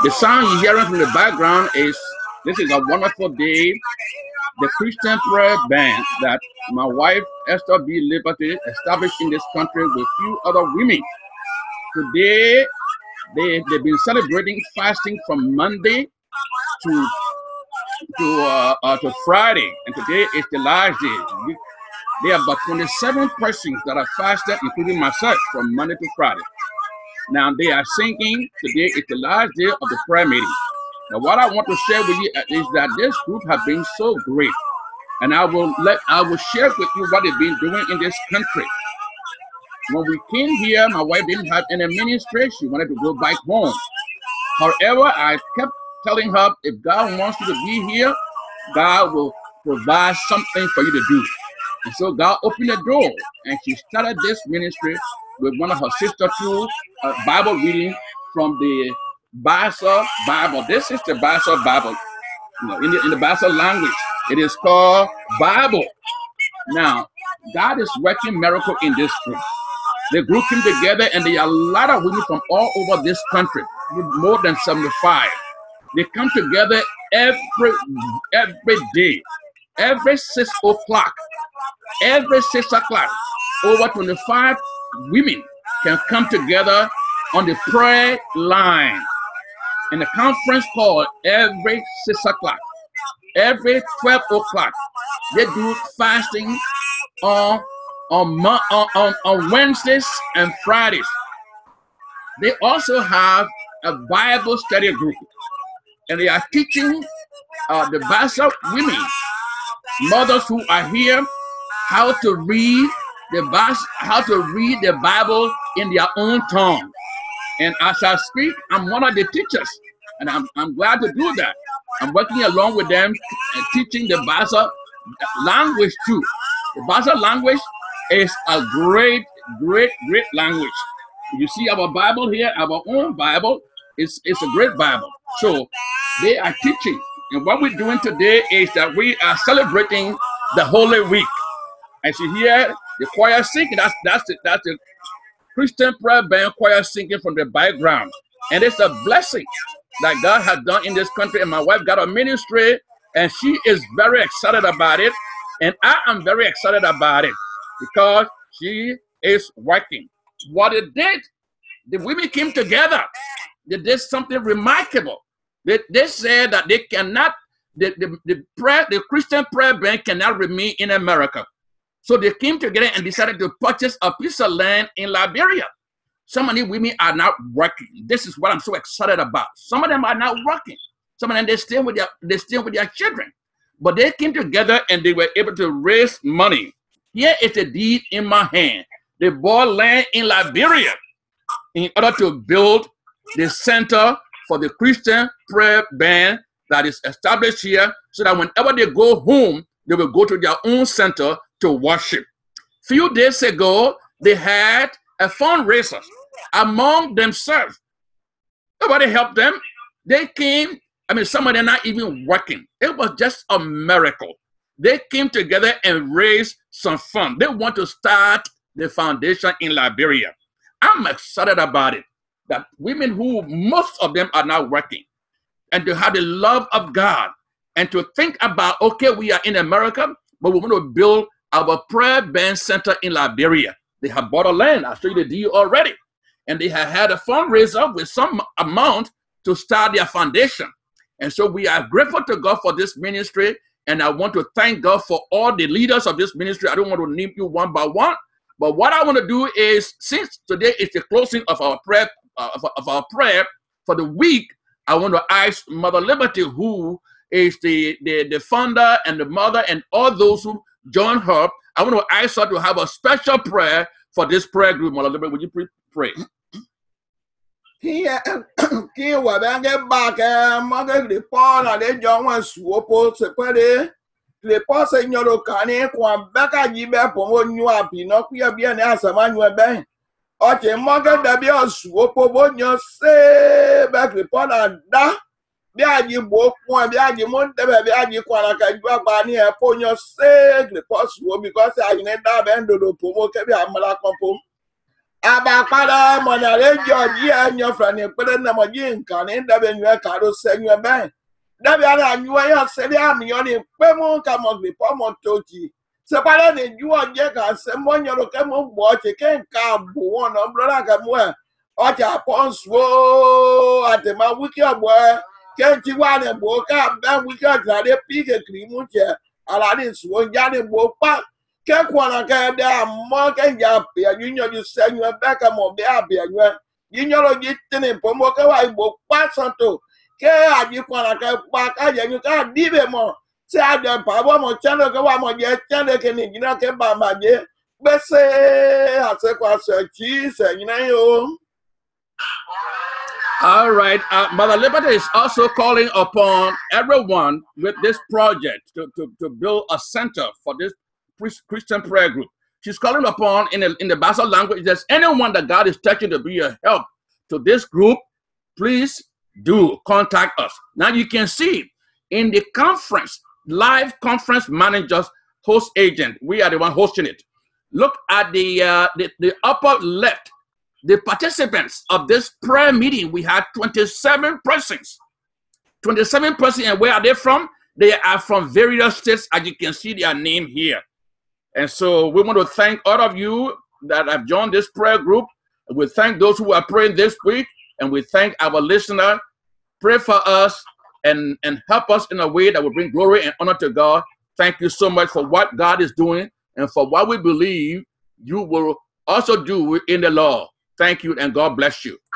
The sound you're hearing from the background is, this is a wonderful day. The Christian prayer band that my wife, Esther B. Liberty, established in this country with few other women. Today, they've been celebrating fasting from Monday to Friday, and today is the last day. There are about 27 persons that are fasted, including myself, from Monday to Friday. Now they are singing. Today is the last day of the prayer meeting. Now, what I want to share with you is that this group has been so great, and I will share with you what they've been doing in this country. When we came here, my wife didn't have any ministry. She wanted to go back home. However, I kept telling her, if God wants you to be here, God will provide something for you to do. And so God opened the door, and she started this ministry with one of her sister too, Bible reading from the Bassa Bible. This is the Bassa Bible. You know, in the Bassa language, it is called Bible. Now, God is working miracle in this group. The group came together, and there are a lot of women from all over this country, more than 75. They come together every day, every 6 o'clock. Every 6 o'clock, over 25 women can come together on the prayer line in a conference call every 6 o'clock. Every 12 o'clock, they do fasting on Wednesdays and Fridays. They also have a Bible study group, and they are teaching the Bassa women, mothers who are here, how to read the Bible in their own tongue. And as I speak, I'm one of the teachers, and I'm glad to do that. I'm working along with them and teaching the Bassa language too. The Bassa language is a great language. You see our Bible here, our own Bible, it's a great Bible. So they are teaching, and what we're doing today is that we are celebrating the Holy Week. As you hear the choir singing, that's the Christian prayer band choir singing from the background. And it's a blessing that God has done in this country. And my wife got a ministry, and she is very excited about it. And I am very excited about it because she is working. What it did, the women came together. They did something remarkable. They said that they cannot, the Christian prayer band cannot remain in America. So they came together and decided to purchase a piece of land in Liberia. Some of the women are not working. This is what I'm so excited about. Some of them are not working. Some of them, they stay with their children. But they came together and they were able to raise money. Here is the deed in my hand. They bought land in Liberia in order to build the center for the Christian prayer band that is established here, so that whenever they go home, they will go to their own center to worship. Few days ago, they had a fundraiser among themselves. Nobody helped them. They came, some of them not even working. It was just a miracle. They came together and raised some funds. They want to start the foundation in Liberia. I'm excited about it. That women who, most of them are not working, and to have the love of God, and to think about, okay, we are in America, but we want to build our prayer band center in Liberia. They have bought a land. I'll show you the deal already. And they have had a fundraiser with some amount to start their foundation. And so we are grateful to God for this ministry. And I want to thank God for all the leaders of this ministry. I don't want to name you one by one. But what I want to do is, since today is the closing of our prayer, for the week, I want to ask Mother Liberty, who is the founder and the mother and all those who join her. I want to ask her to have a special prayer for this prayer group. Mother Liberty, would you please pray? Biaji bokun biaji mon debe biaji kwana ka jwa ba ni e ponyo segle posu because I ne da bendo do pomo ke bi amala kompo Abakpada monare George anyo frane pede na moji nkan ni dabe nwe karo senwe ben. Dabe ara nwe ya seri ami yo ni pe mu ka mo gbe po mo toji. Se pale ni ju oje ka se mo nyoro ke mo gbo che ke nka bu won no brother ka mu e. Oja ponswo ate ma wiki ogbo ke ti wa ne gbo ka ben wiki oja de pike krimu che ala ni suwo ja ni gbo pa. Ke kwana ka de ammo ke ya pe yinyo ju senyu be ka mo be abi anyu yinyo lo ji tini po mo ke wa igbo pa santo ke aji kwana ka pa ka yenyu ka dibe mo se ade pa bo mo chano ke wa mo je chane ke ni gina ke ba ma je gbese ase kwa se chi se nyina yo. All right. Mother Liberty is also calling upon everyone with this project to build a center for this Christian prayer group. She's calling upon in the Basel language. If there's anyone that God is touching to be a help to this group, please do contact us. Now you can see in the conference, live conference managers, host agent. We are the one hosting it. Look at the upper left. The participants of this prayer meeting, we had 27 persons. 27 persons, and where are they from? They are from various states, as you can see their name here. And so we want to thank all of you that have joined this prayer group. We thank those who are praying this week, and we thank our listener. Pray for us and help us in a way that will bring glory and honor to God. Thank you so much for what God is doing and for what we believe you will also do in the Lord. Thank you, and God bless you.